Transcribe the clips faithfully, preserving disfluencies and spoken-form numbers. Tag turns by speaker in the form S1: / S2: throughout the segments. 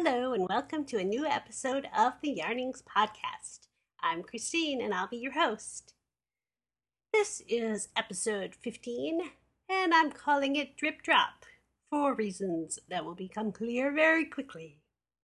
S1: Hello and welcome to a new episode of the Yarnings Podcast. I'm Christine and I'll be your host. This is episode fifteen and I'm calling it Drip Drop for reasons that will become clear very quickly.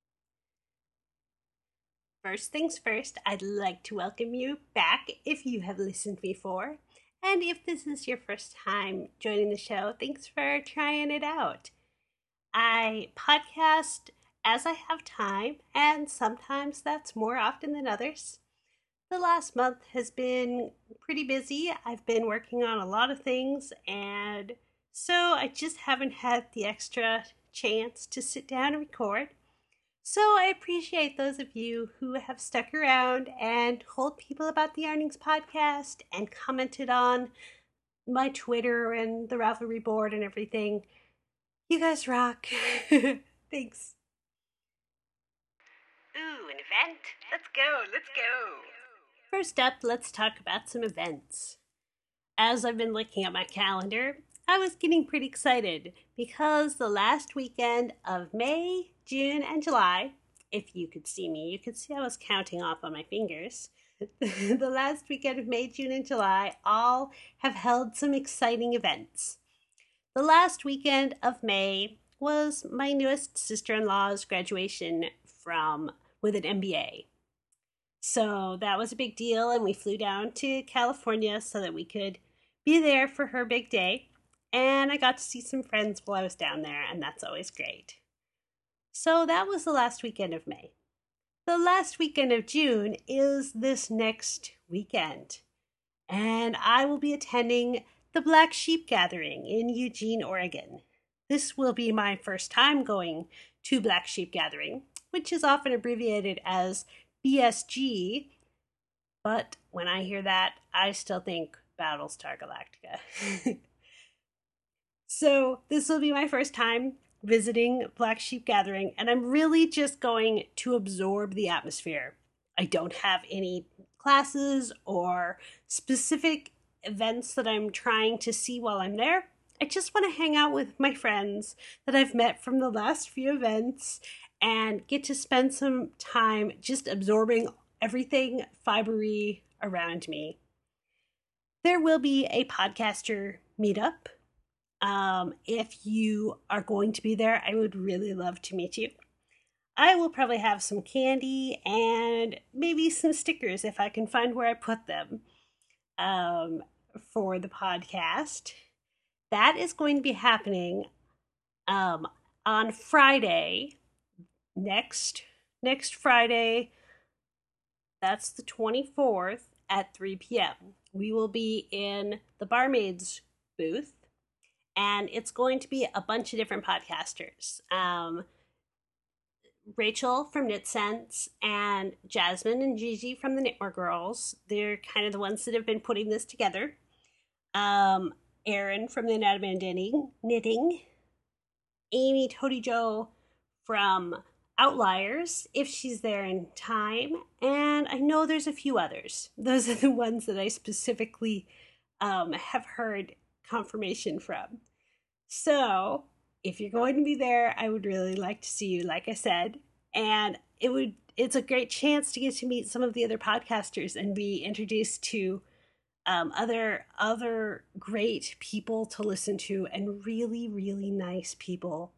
S1: First things first, I'd like to welcome you back if you have listened before. And if this is your first time joining the show, thanks for trying it out. I podcast as I have time, and sometimes that's more often than others. The last month has been pretty busy. I've been working on a lot of things, and so I just haven't had the extra chance to sit down and record. So I appreciate those of you who have stuck around and told people about the Yarnings Podcast and commented on my Twitter and the Ravelry board and everything. You guys rock. Thanks. Ooh, an event? Let's go, let's go. First up, let's talk about some events. As I've been looking at my calendar, I was getting pretty excited because the last weekend of May, June, and July, if you could see me, you could see I was counting off on my fingers. The last weekend of May, June, and July all have held some exciting events. The last weekend of May was my newest sister-in-law's graduation from with an M B A. So that was a big deal, and we flew down to California so that we could be there for her big day. And I got to see some friends while I was down there, and that's always great. So that was the last weekend of May. The last weekend of June is this next weekend, and I will be attending the Black Sheep Gathering in Eugene, Oregon. This will be my first time going to Black Sheep Gathering, which is often abbreviated as B S G, but when I hear that, I still think Battlestar Galactica. So this will be my first time visiting Black Sheep Gathering, and I'm really just going to absorb the atmosphere. I don't have any classes or specific events that I'm trying to see while I'm there. I just want to hang out with my friends that I've met from the last few events and get to spend some time just absorbing everything fibery around me. There will be a podcaster meetup. Um, if you are going to be there, I would really love to meet you. I will probably have some candy and maybe some stickers if I can find where I put them um, for the podcast. That is going to be happening um, on Friday, next next Friday. That's the twenty-fourth at three p.m. We will be in the Barmaids booth. And it's going to be a bunch of different podcasters. Um, Rachel from Knit Sense and Jasmine and Gigi from the Knitwear Girls. They're kind of the ones that have been putting this together. Um, Erin from the Anatomy and Knitting. Knitting. Amy Totijo from Outliers, if she's there in time. And I know there's a few others. Those are the ones that I specifically um, have heard confirmation from. So if you're going to be there, I would really like to see you, like I said, and it would it's a great chance to get to meet some of the other podcasters and be introduced to um, other other great people to listen to and really, really nice people.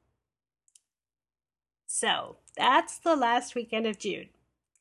S1: So that's the last weekend of June.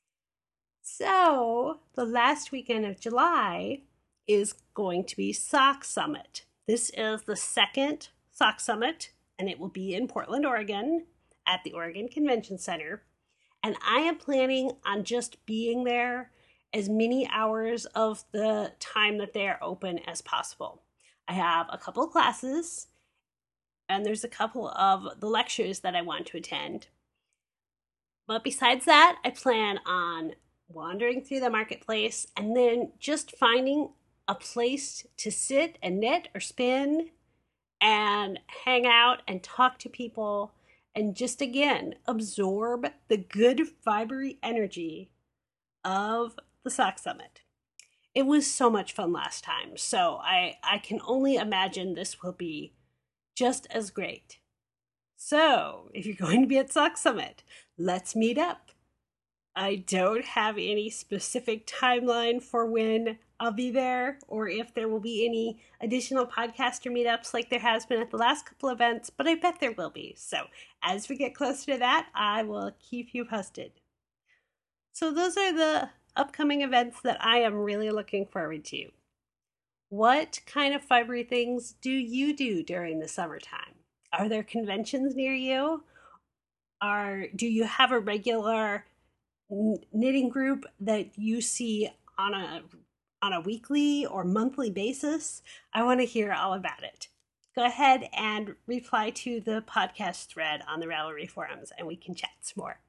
S1: So the last weekend of July is going to be Sock Summit. This is the second Sock Summit, and it will be in Portland, Oregon, at the Oregon Convention Center. And I am planning on just being there as many hours of the time that they are open as possible. I have a couple of classes, and there's a couple of the lectures that I want to attend. But besides that, I plan on wandering through the marketplace and then just finding a place to sit and knit or spin and hang out and talk to people and just, again, absorb the good fibery energy of the Sock Summit. It was so much fun last time, so I, I can only imagine this will be just as great. So, if you're going to be at Sock Summit, let's meet up. I don't have any specific timeline for when I'll be there or if there will be any additional podcaster meetups like there has been at the last couple events, but I bet there will be. So, as we get closer to that, I will keep you posted. So, those are the upcoming events that I am really looking forward to. What kind of fibery things do you do during the summertime? Are there conventions near you? Are do you have a regular knitting group that you see on a on a weekly or monthly basis? I want to hear all about it. Go ahead and reply to the podcast thread on the Ravelry forums and we can chat some more.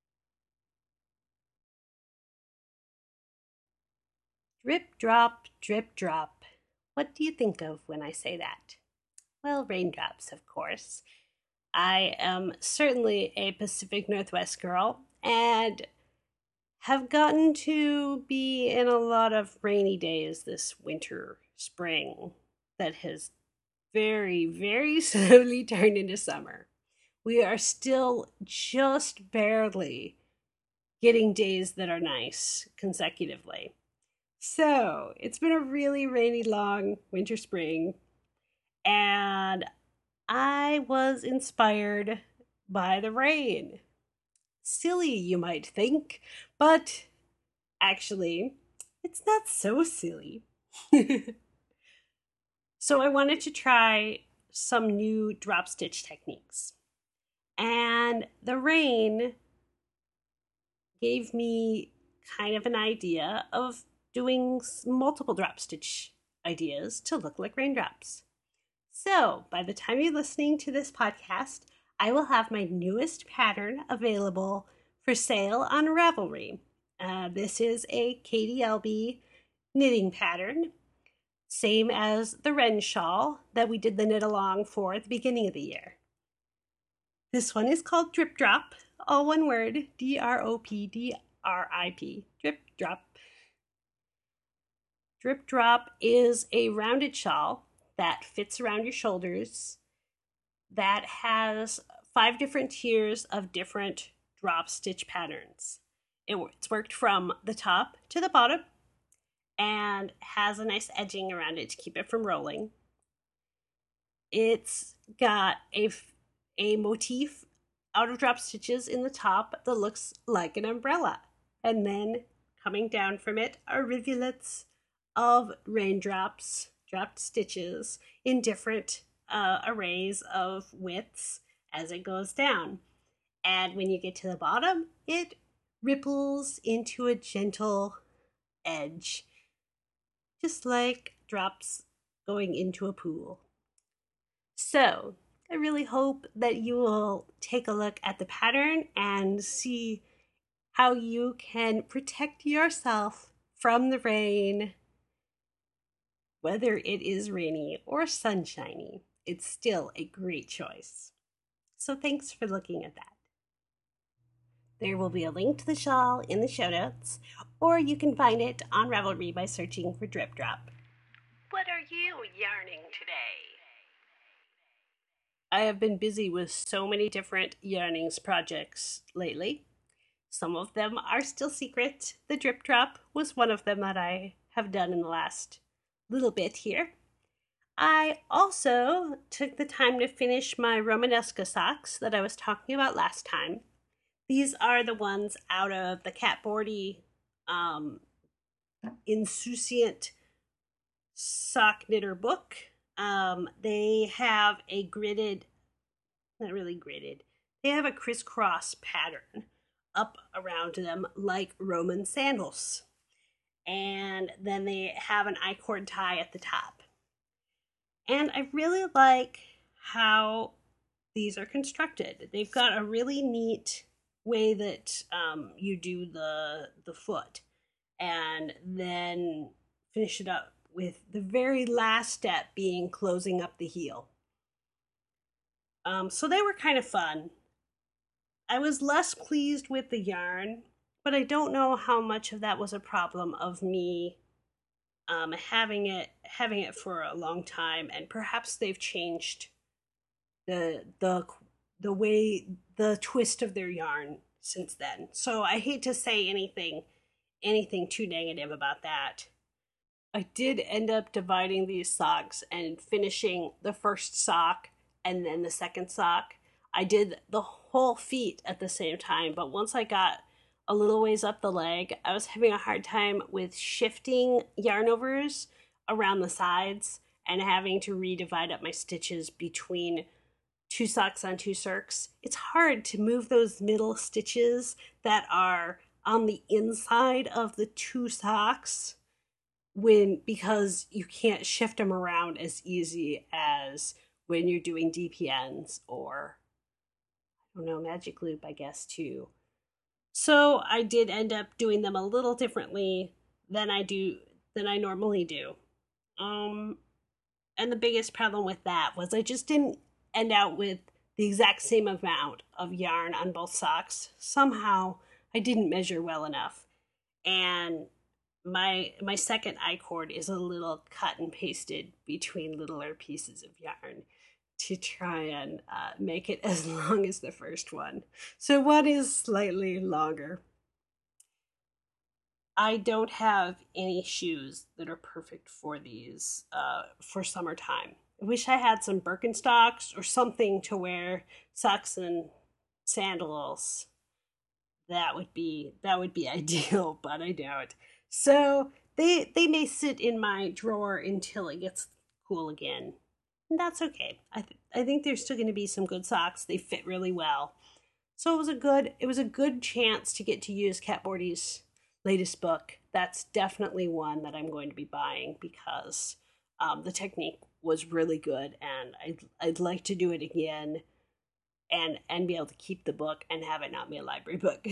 S1: Drip, drop, drip, drop. What do you think of when I say that? Well, raindrops, of course. I am certainly a Pacific Northwest girl and have gotten to be in a lot of rainy days this winter, spring, that has very, very slowly turned into summer. We are still just barely getting days that are nice consecutively. So it's been a really rainy, long winter, spring, and I was inspired by the rain. Silly, you might think, but actually, it's not so silly. So I wanted to try some new drop stitch techniques. And the rain gave me kind of an idea of doing multiple drop stitch ideas to look like raindrops. So by the time you're listening to this podcast, I will have my newest pattern available for sale on Ravelry. Uh, this is a Katie Elby knitting pattern, same as the Wren shawl that we did the knit along for at the beginning of the year. This one is called Drip Drop, all one word, D R O P D R I P, Drip Drop. Drip Drop is a rounded shawl that fits around your shoulders that has five different tiers of different drop stitch patterns. It's worked from the top to the bottom and has a nice edging around it to keep it from rolling. It's got a, a motif out of drop stitches in the top that looks like an umbrella. And then coming down from it are rivulets of raindrops, dropped stitches in different uh, arrays of widths as it goes down. And when you get to the bottom, it ripples into a gentle edge, just like drops going into a pool. So I really hope that you will take a look at the pattern and see how you can protect yourself from the rain. Whether it is rainy or sunshiny, it's still a great choice. So thanks for looking at that. There will be a link to the shawl in the show notes, or you can find it on Ravelry by searching for Drip Drop. What are you yarning today? I have been busy with so many different yarnings projects lately. Some of them are still secret. The Drip Drop was one of them that I have done in the last little bit here. I also took the time to finish my Romanesca socks that I was talking about last time. These are the ones out of the Kat Bordy um, Insouciant sock knitter book. Um, they have a gridded, not really gridded, they have a crisscross pattern up around them like Roman sandals. And then they have an I-cord tie at the top. And I really like how these are constructed. They've got a really neat way that um, you do the, the foot and then finish it up with the very last step being closing up the heel. Um, so they were kind of fun. I was less pleased with the yarn, but I don't know how much of that was a problem of me um, having it having it for a long time, and perhaps they've changed the the the way, the twist of their yarn since then. So I hate to say anything, anything too negative about that. I did end up dividing these socks and finishing the first sock and then the second sock. I did the whole feet at the same time, but once I got a little ways up the leg, I was having a hard time with shifting yarn overs around the sides and having to redivide up my stitches between two socks on two circs. It's hard to move those middle stitches that are on the inside of the two socks when because you can't shift them around as easy as when you're doing D P Ns or I don't know, magic loop, I guess, too. So I did end up doing them a little differently than I do than I normally do. Um and the biggest problem with that was I just didn't end out with the exact same amount of yarn on both socks. Somehow I didn't measure well enough. And my my second I-cord is a little cut and pasted between littler pieces of yarn to try and uh, make it as long as the first one. So one is slightly longer. I don't have any shoes that are perfect for these uh, for summertime. I wish I had some Birkenstocks or something to wear socks and sandals. That would be that would be ideal, but I don't. So they they may sit in my drawer until it gets cool again. And that's okay. I th- I think there's still going to be some good socks. They fit really well. So it was a good it was a good chance to get to use Kat Bordy's latest book. That's definitely one that I'm going to be buying because um, the technique was really good, and I'd I'd like to do it again, and and be able to keep the book and have it not be a library book.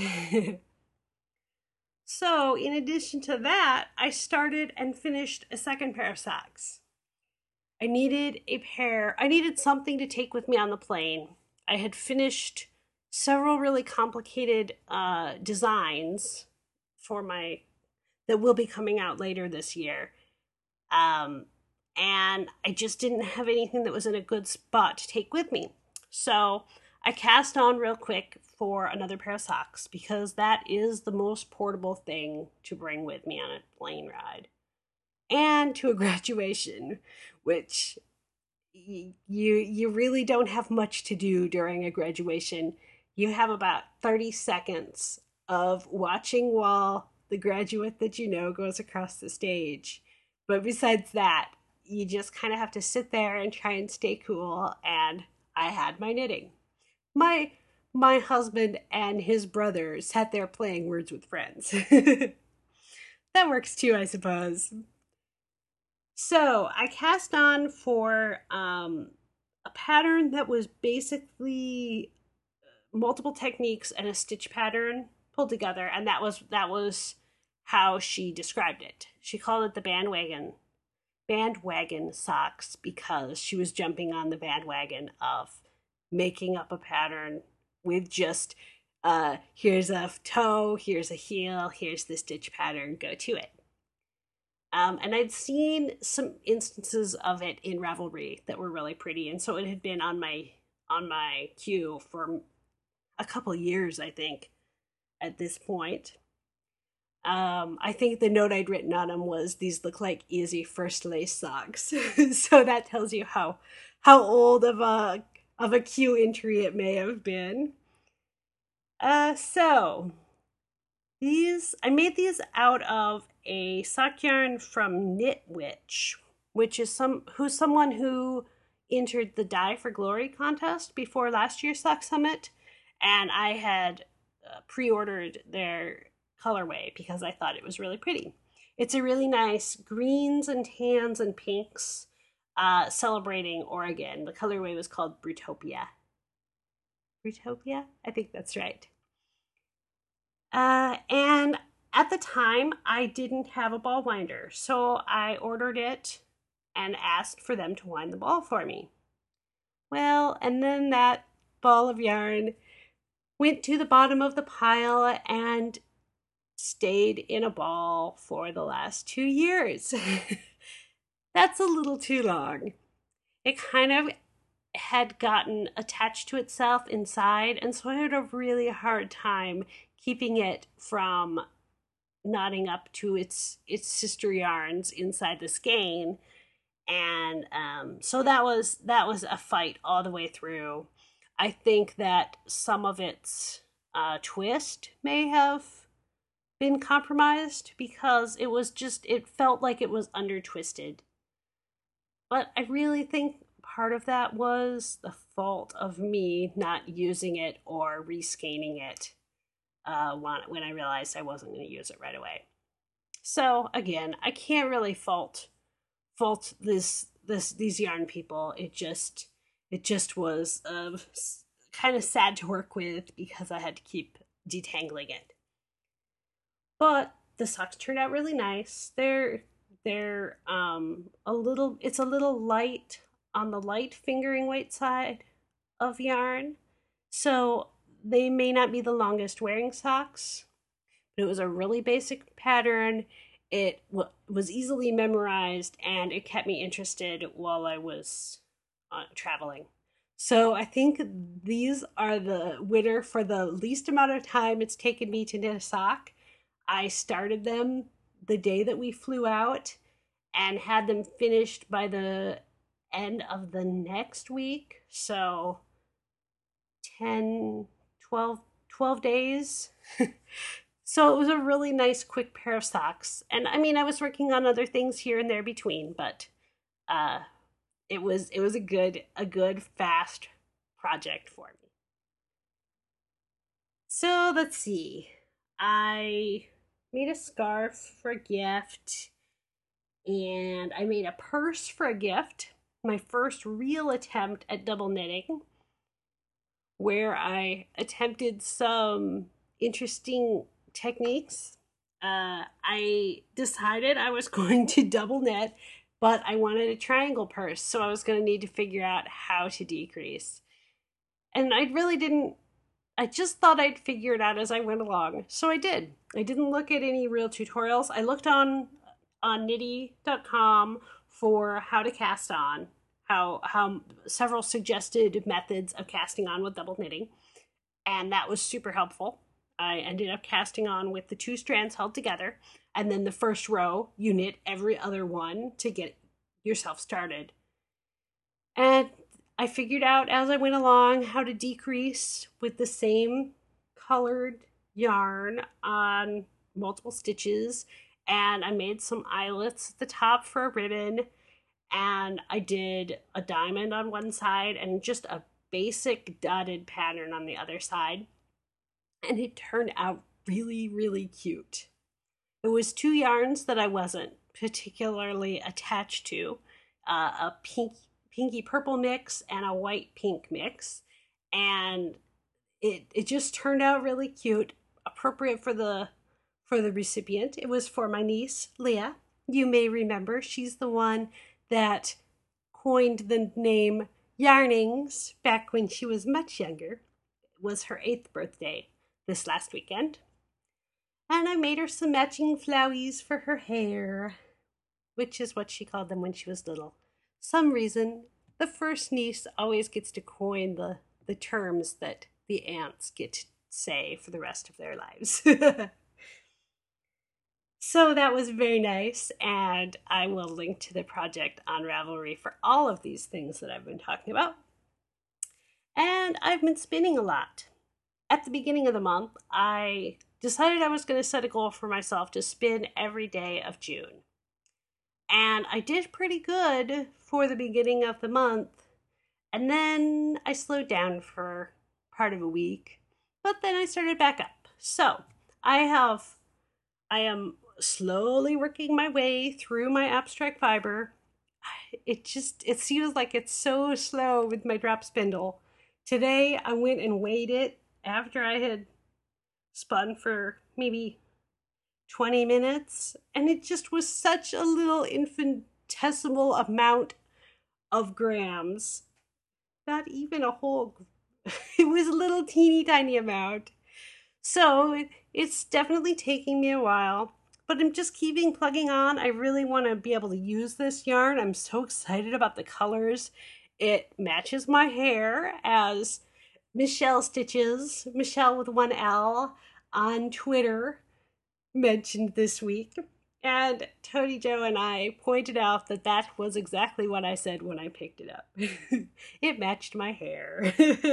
S1: So in addition to that, I started and finished a second pair of socks. I needed a pair. I needed something to take with me on the plane. I had finished several really complicated uh, designs for my that will be coming out later this year. Um, and I just didn't have anything that was in a good spot to take with me. So I cast on real quick for another pair of socks because that is the most portable thing to bring with me on a plane ride. And to a graduation, which y- you you really don't have much to do during a graduation. You have about thirty seconds of watching while the graduate that you know goes across the stage. But besides that, you just kind of have to sit there and try and stay cool. And I had my knitting. My my husband and his brother sat there playing Words with Friends. That works too, I suppose. So I cast on for um, a pattern that was basically multiple techniques and a stitch pattern pulled together, and that was that was how she described it. She called it the bandwagon bandwagon socks because she was jumping on the bandwagon of making up a pattern with just uh, here's a toe, here's a heel, here's the stitch pattern, go to it. Um, and I'd seen some instances of it in Ravelry that were really pretty, and so it had been on my on my queue for a couple years, I think, at this point. Um, I think the note I'd written on them was, "These look like easy first lace socks," so that tells you how how old of a of a queue entry it may have been. Uh, so these I made these out of a sock yarn from Knit Witch, which is some who's someone who entered the Dye for Glory contest before last year's Sock Summit, and I had uh, pre-ordered their colorway because I thought it was really pretty. It's a really nice greens and tans and pinks uh, celebrating Oregon. The colorway was called Brutopia. Brutopia? I think that's right. Uh, and at the time, I didn't have a ball winder, so I ordered it and asked for them to wind the ball for me. Well, and then that ball of yarn went to the bottom of the pile and stayed in a ball for the last two years. That's a little too long. It kind of had gotten attached to itself inside, and so I had a really hard time keeping it from knotting up to its its sister yarns inside the skein. And um, so that was that was a fight all the way through. I think that some of its uh, twist may have been compromised because it was just it felt like it was under twisted. But I really think part of that was the fault of me not using it or rescanning it uh, when I realized I wasn't going to use it right away. So again, I can't really fault fault this this these yarn people. It just it just was uh, kind of sad to work with because I had to keep detangling it. But the socks turned out really nice. They're they're um a little it's a little light on the light fingering weight side of yarn. So they may not be the longest wearing socks, but it was a really basic pattern. It w- was easily memorized, and it kept me interested while I was uh, traveling. So I think these are the winner for the least amount of time it's taken me to knit a sock. I started them the day that we flew out and had them finished by the end of the next week. So ten, twelve, twelve days. So it was a really nice quick pair of socks. And I mean, I was working on other things here and there between, but uh, it was it was a good a good fast project for me. So let's see. I made a scarf for a gift, and I made a purse for a gift. My first real attempt at double knitting, where I attempted some interesting techniques. Uh, I decided I was going to double knit, but I wanted a triangle purse, so I was going to need to figure out how to decrease. And I really didn't, I just thought I'd figure it out as I went along, so I did. I didn't look at any real tutorials. I looked on on knitty dot com for how to cast on, how how several suggested methods of casting on with double knitting, and that was super helpful. I ended up casting on with the two strands held together, and then the first row you knit every other one to get yourself started. And I figured out as I went along how to decrease with the same colored yarn on multiple stitches, and I made some eyelets at the top for a ribbon, and I did a diamond on one side and just a basic dotted pattern on the other side. And it turned out really, really cute. It was two yarns that I wasn't particularly attached to, uh, a pink, pinky purple mix and a white pink mix, and it it just turned out really cute, appropriate for the for the recipient. It was for my niece Leah. You may remember she's the one that coined the name Yarnings back when she was much younger. It was her eighth birthday this last weekend. And I made her some matching flowies for her hair, which is what she called them when she was little. Some reason, the first niece always gets to coin the, the terms that the aunts get to say for the rest of their lives. So that was very nice, and I will link to the project on Ravelry for all of these things that I've been talking about. And I've been spinning a lot. At the beginning of the month, I decided I was going to set a goal for myself to spin every day of June. And I did pretty good for the beginning of the month. And then I slowed down for part of a week. But then I started back up. So I have, I am slowly working my way through my abstract fiber. It just, it seems like it's so slow with my drop spindle. Today I went and weighed it after I had spun for maybe twenty minutes, and it just was such a little infinitesimal amount of grams. Not even a whole, it was a little teeny tiny amount. So it, it's definitely taking me a while, but I'm just keeping plugging on. I really want to be able to use this yarn. I'm so excited about the colors. It matches my hair, as Michelle Stitches, Michelle with one L, on Twitter mentioned this week. And Tony Joe and I pointed out that that was exactly what I said when I picked it up. It matched my hair.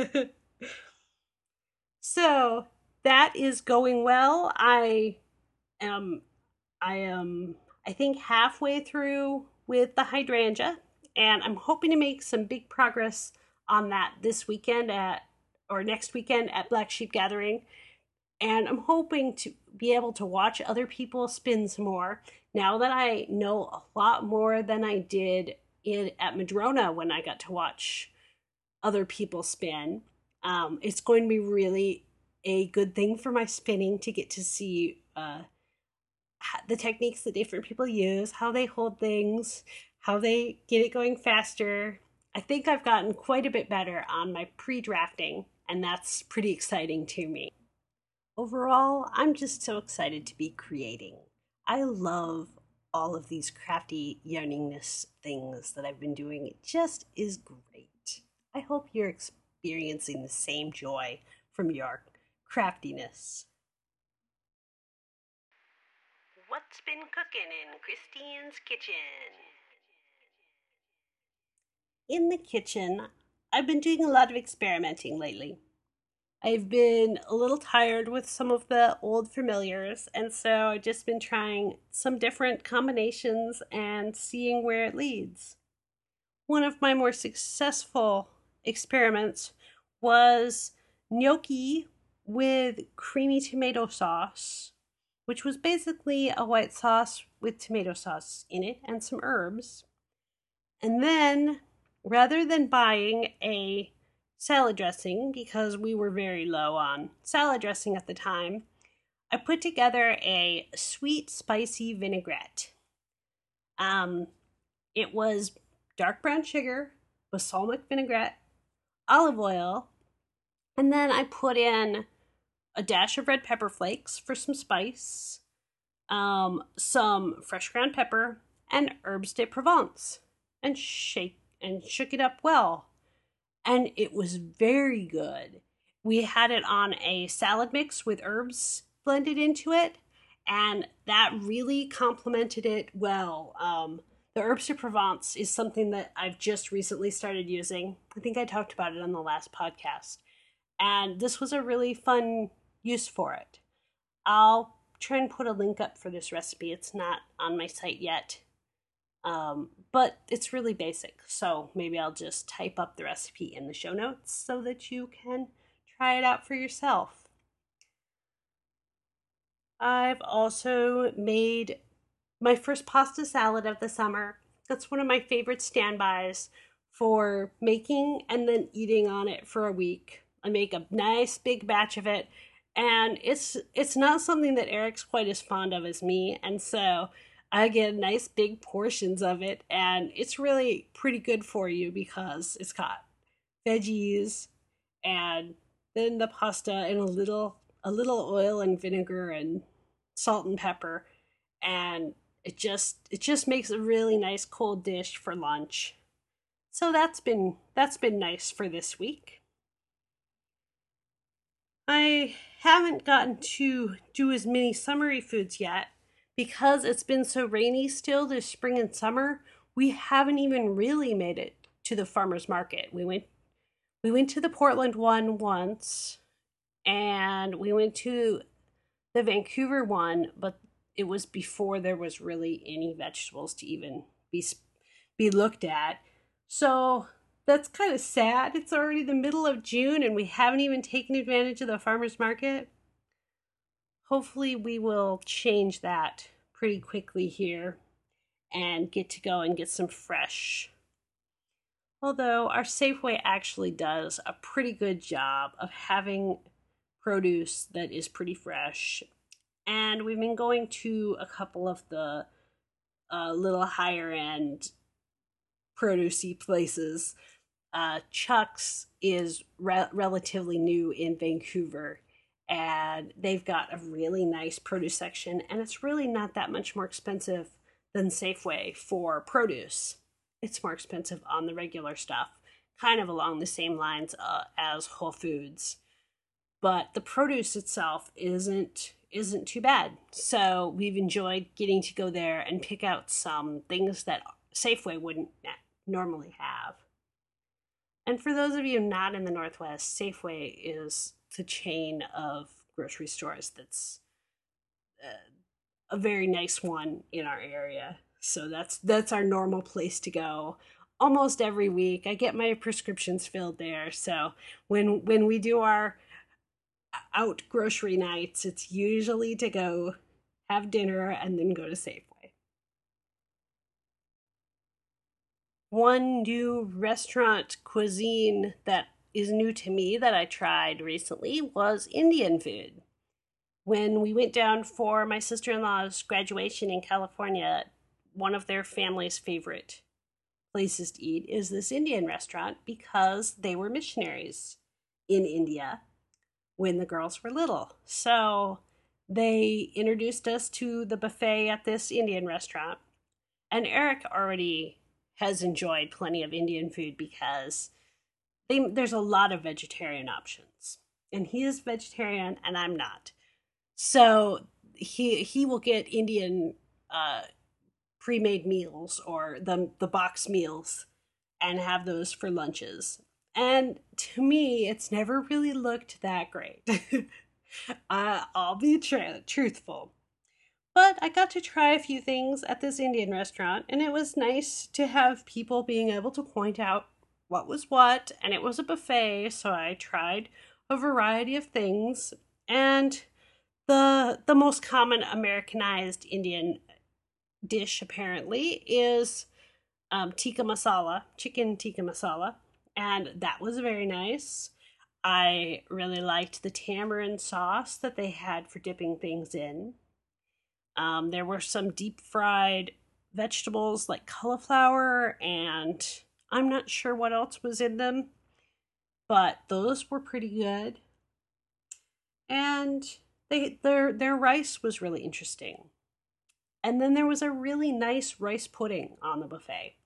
S1: So that is going well. I am, I am, I think halfway through with the hydrangea, and I'm hoping to make some big progress on that this weekend at, or next weekend at Black Sheep Gathering. And I'm hoping to be able to watch other people spin some more now that I know a lot more than I did in at Madrona when I got to watch other people spin. Um, it's going to be really a good thing for my spinning to get to see uh, the techniques that different people use, how they hold things, how they get it going faster. I think I've gotten quite a bit better on my pre-drafting, and that's pretty exciting to me. Overall, I'm just so excited to be creating. I love all of these crafty yarningness things that I've been doing. It just is great. I hope you're experiencing the same joy from your craftiness. What's been cooking in Christine's kitchen? In the kitchen, I've been doing a lot of experimenting lately. I've been a little tired with some of the old familiars, and so I've just been trying some different combinations and seeing where it leads. One of my more successful experiments was gnocchi with creamy tomato sauce, which was basically a white sauce with tomato sauce in it and some herbs. And then, rather than buying a salad dressing, because we were very low on salad dressing at the time, I put together a sweet, spicy vinaigrette. Um, it was dark brown sugar, balsamic vinaigrette, olive oil, and then I put in a dash of red pepper flakes for some spice, um, some fresh ground pepper, and herbes de Provence, and shake and shook it up well. And it was very good. We had it on a salad mix with herbs blended into it, and that really complemented it well. Um, the herbes de Provence is something that I've just recently started using. I think I talked about it on the last podcast. And this was a really fun use for it. I'll try and put a link up for this recipe. It's not on my site yet. Um, but it's really basic, so maybe I'll just type up the recipe in the show notes so that you can try it out for yourself. I've also made my first pasta salad of the summer. That's one of my favorite standbys for making and then eating on it for a week. I make a nice big batch of it, and it's it's not something that Eric's quite as fond of as me, and so I get nice big portions of it, and it's really pretty good for you because it's got veggies and then the pasta and a little a little oil and vinegar and salt and pepper, and it just it just makes a really nice cold dish for lunch. So that's been that's been nice for this week. I haven't gotten to do as many summery foods yet because it's been so rainy still this spring and summer. We haven't even really made it to the farmers market. We went we went to the Portland one once, and we went to the Vancouver one, but it was before there was really any vegetables to even be be looked at. So that's kind of sad. It's already the middle of June and we haven't even taken advantage of the farmers market. Hopefully we will change that pretty quickly here and get to go and get some fresh. Although our Safeway actually does a pretty good job of having produce that is pretty fresh. And we've been going to a couple of the uh, little higher end produce-y places. Uh, Chuck's is re- relatively new in Vancouver, and they've got a really nice produce section, and it's really not that much more expensive than Safeway for produce. It's more expensive on the regular stuff, kind of along the same lines uh, as Whole Foods, but the produce itself isn't isn't too bad. So we've enjoyed getting to go there and pick out some things that Safeway wouldn't normally have. And for those of you not in the Northwest, Safeway is the chain of grocery stores that's uh, a very nice one in our area. So that's that's our normal place to go. Almost every week, I get my prescriptions filled there. So when when we do our out grocery nights, it's usually to go have dinner and then go to Safeway. One new restaurant cuisine that is new to me that I tried recently was Indian food. When we went down for my sister-in-law's graduation in California, one of their family's favorite places to eat is this Indian restaurant because they were missionaries in India when the girls were little. So they introduced us to the buffet at this Indian restaurant. And Eric already has enjoyed plenty of Indian food because they, there's a lot of vegetarian options. And he is vegetarian and I'm not. So he he will get Indian uh, pre-made meals or the the box meals and have those for lunches. And to me, it's never really looked that great. uh, I'll be tr- truthful. But I got to try a few things at this Indian restaurant, and it was nice to have people being able to point out what was what, and it was a buffet, so I tried a variety of things. And the the most common Americanized Indian dish apparently is um, tikka masala, chicken tikka masala, and that was very nice. I really liked the tamarind sauce that they had for dipping things in. Um, there were some deep fried vegetables like cauliflower, and I'm not sure what else was in them, but those were pretty good. And they their their rice was really interesting. And then there was a really nice rice pudding on the buffet.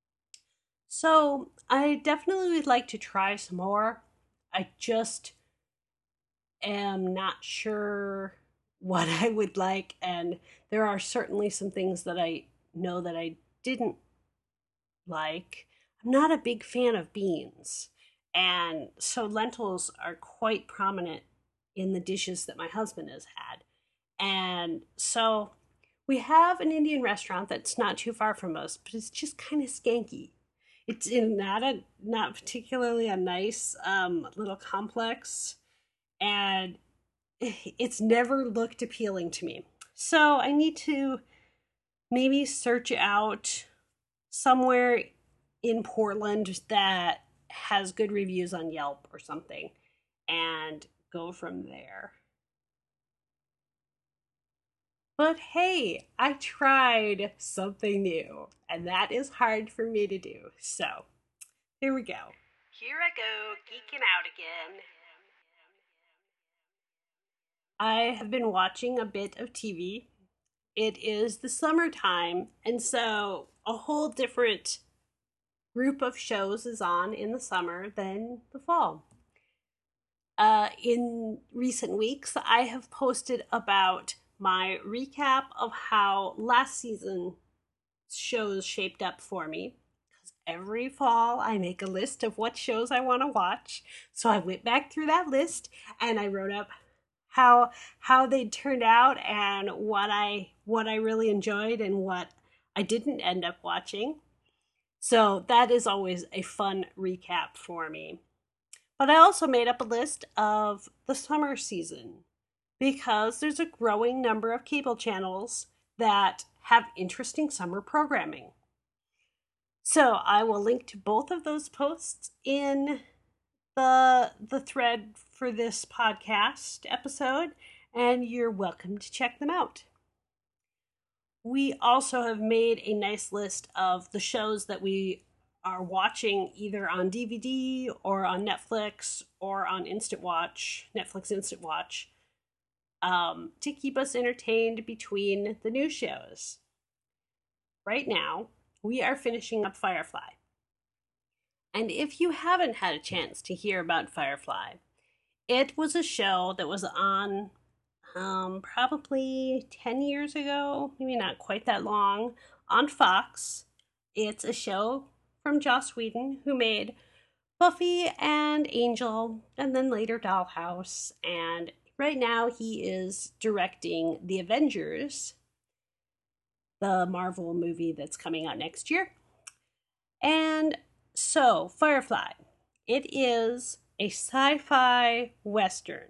S1: So I definitely would like to try some more. I just am not sure what I would like, and there are certainly some things that I know that I didn't like. I'm not a big fan of beans, and so lentils are quite prominent in the dishes that my husband has had. And so we have an Indian restaurant that's not too far from us, but it's just kind of skanky. It's in not a not particularly a nice um, little complex, and it's never looked appealing to me. So I need to maybe search out somewhere in Portland that has good reviews on Yelp or something and go from there. But hey, I tried something new, and that is hard for me to do. So, here we go. Here I go, geeking out again. I have been watching a bit of T V. It is the summertime, and so a whole different group of shows is on in the summer than the fall. Uh, in recent weeks, I have posted about my recap of how last season's shows shaped up for me. Because every fall, I make a list of what shows I want to watch. So I went back through that list and I wrote up how how they turned out and what I what I really enjoyed and what I didn't end up watching. So that is always a fun recap for me. But I also made up a list of the summer season because there's a growing number of cable channels that have interesting summer programming. So I will link to both of those posts in the the thread for this podcast episode, and you're welcome to check them out. We also have made a nice list of the shows that we are watching either on D V D or on Netflix or on Instant Watch, Netflix Instant Watch, um, to keep us entertained between the new shows. Right now, we are finishing up Firefly. And if you haven't had a chance to hear about Firefly, it was a show that was on um, probably ten years ago, maybe not quite that long, on Fox. It's a show from Joss Whedon, who made Buffy and Angel, and then later Dollhouse. And right now he is directing The Avengers, the Marvel movie that's coming out next year. And so, Firefly, it is a sci-fi western.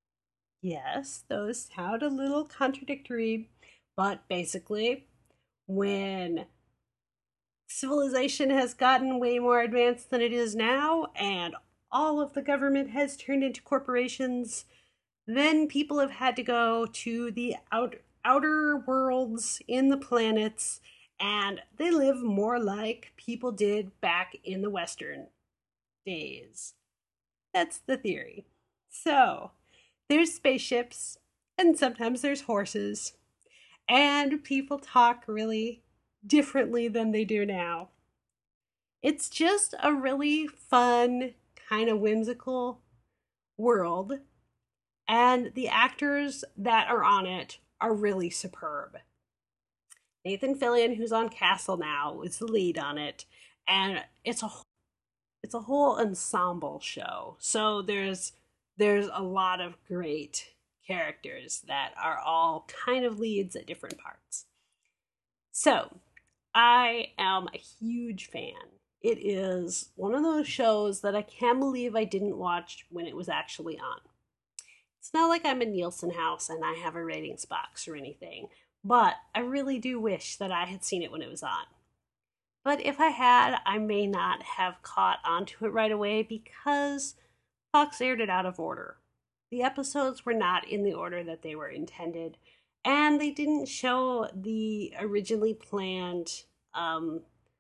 S1: Yes, those sound a little contradictory, but basically, when civilization has gotten way more advanced than it is now, and all of the government has turned into corporations, then people have had to go to the out, outer worlds in the planets, and they live more like people did back in the Western days. That's the theory. So, there's spaceships, and sometimes there's horses, and people talk really differently than they do now. It's just a really fun, kind of whimsical world, and the actors that are on it are really superb. Nathan Fillion, who's on Castle now, is the lead on it, and it's a it's a whole ensemble show. So there's there's a lot of great characters that are all kind of leads at different parts. So, I am a huge fan. It is one of those shows that I can't believe I didn't watch when it was actually on. It's not like I'm in Nielsen House and I have a ratings box or anything, but I really do wish that I had seen it when it was on. But if I had, I may not have caught onto it right away because Fox aired it out of order. The episodes were not in the order that they were intended, and they didn't show the originally planned um,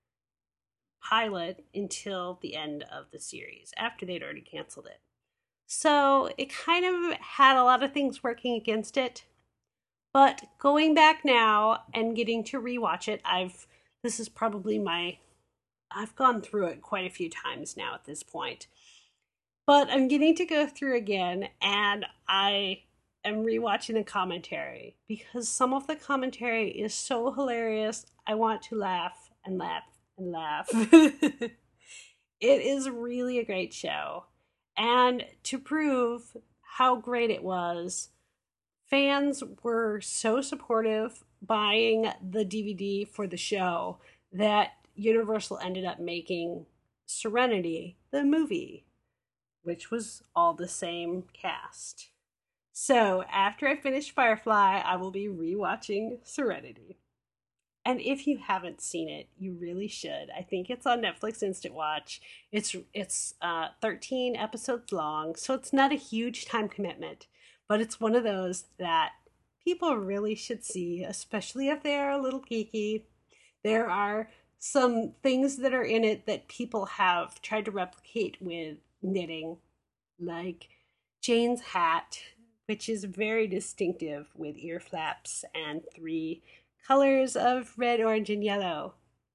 S1: pilot until the end of the series, after they'd already canceled it. So it kind of had a lot of things working against it. But going back now and getting to rewatch it, I've this is probably my I've gone through it quite a few times now at this point. But I'm getting to go through again, and I am rewatching the commentary because some of the commentary is so hilarious. I want to laugh and laugh and laugh. It is really a great show. And to prove how great it was, fans were so supportive buying the D V D for the show that Universal ended up making Serenity, the movie, which was all the same cast. So after I finish Firefly, I will be rewatching Serenity. And if you haven't seen it, you really should. I think it's on Netflix Instant Watch. It's it's uh, thirteen episodes long, so it's not a huge time commitment, but it's one of those that people really should see, especially if they are a little geeky. There are some things that are in it that people have tried to replicate with knitting, like Jane's hat, which is very distinctive with ear flaps and three colors of red, orange, and yellow.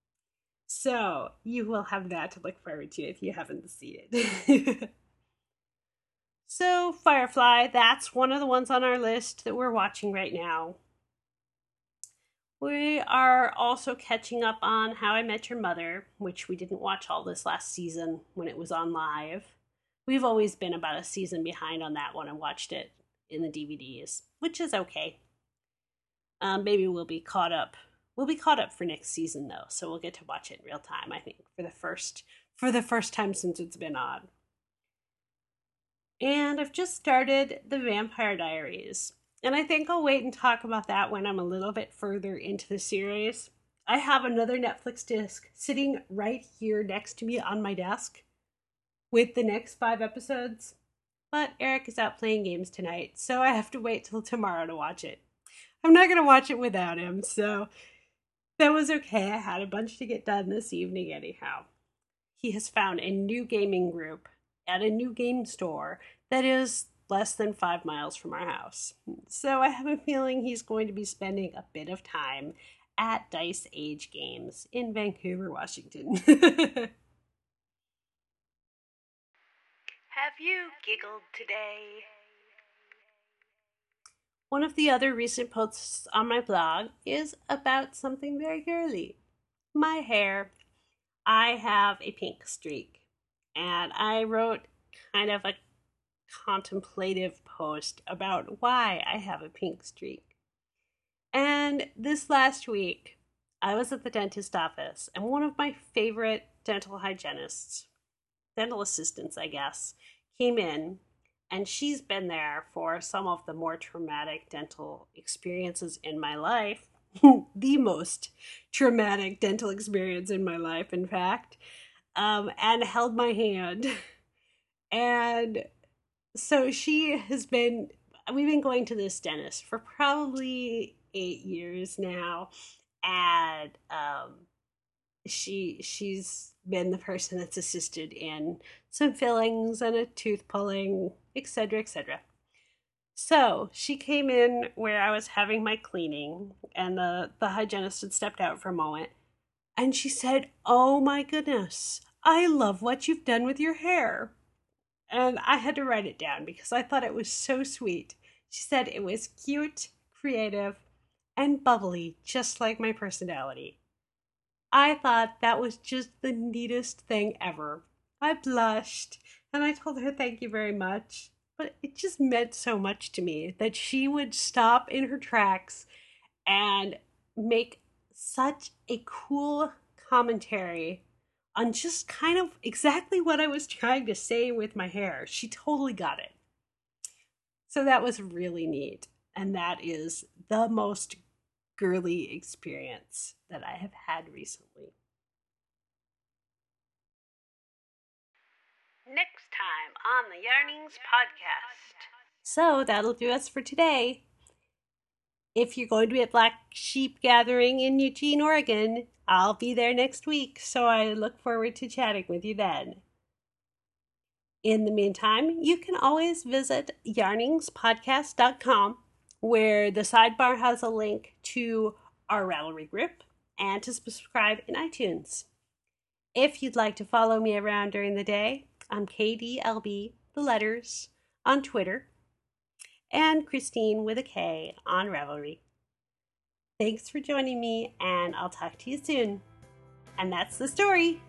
S1: So you will have that to look forward to if you haven't seen it. So Firefly, that's one of the ones on our list that we're watching right now. We are also catching up on How I Met Your Mother, which we didn't watch all this last season when it was on live. We've always been about a season behind on that one and watched it in the D V Ds, which is okay. Um, maybe we'll be caught up. We'll be caught up for next season though, so we'll get to watch it in real time, I think, for the first for the first time since it's been on. And I've just started The Vampire Diaries, and I think I'll wait and talk about that when I'm a little bit further into the series. I have another Netflix disc sitting right here next to me on my desk with the next five episodes, but Eric is out playing games tonight, so I have to wait till tomorrow to watch it. I'm not going to watch it without him, so that was okay. I had a bunch to get done this evening anyhow. He has found a new gaming group at a new game store that is less than five miles from our house. So I have a feeling he's going to be spending a bit of time at Dice Age Games in Vancouver, Washington. Have you giggled today? One of the other recent posts on my blog is about something very girly. My hair. I have a pink streak, and I wrote kind of a contemplative post about why I have a pink streak. And this last week, I was at the dentist office, and one of my favorite dental hygienists, dental assistants, I guess, came in, and she's been there for some of the more traumatic dental experiences in my life. The most traumatic dental experience in my life, in fact, um, and held my hand. And so she has been, we've been going to this dentist for probably eight years now. And um, she she's been the person that's assisted in some fillings and a tooth pulling, et cetera, et cetera. So she came in where I was having my cleaning, and the, the hygienist had stepped out for a moment, and she said, "Oh my goodness, I love what you've done with your hair." And I had to write it down because I thought it was so sweet. She said it was cute, creative, and bubbly, just like my personality. I thought that was just the neatest thing ever. I blushed, and I told her thank you very much. But it just meant so much to me that she would stop in her tracks and make such a cool commentary on just kind of exactly what I was trying to say with my hair. She totally got it. So that was really neat. And that is the most girly experience that I have had recently. Next time on the Yarnings Podcast. So that'll do us for today. If you're going to be at Black Sheep Gathering in Eugene, Oregon, I'll be there next week, so I look forward to chatting with you then. In the meantime, you can always visit yarnings podcast dot com, where the sidebar has a link to our Ravelry group and to subscribe in iTunes. If you'd like to follow me around during the day, I'm K D L B, the letters, on Twitter, and Christine with a K on Ravelry. Thanks for joining me, and I'll talk to you soon. And that's the story.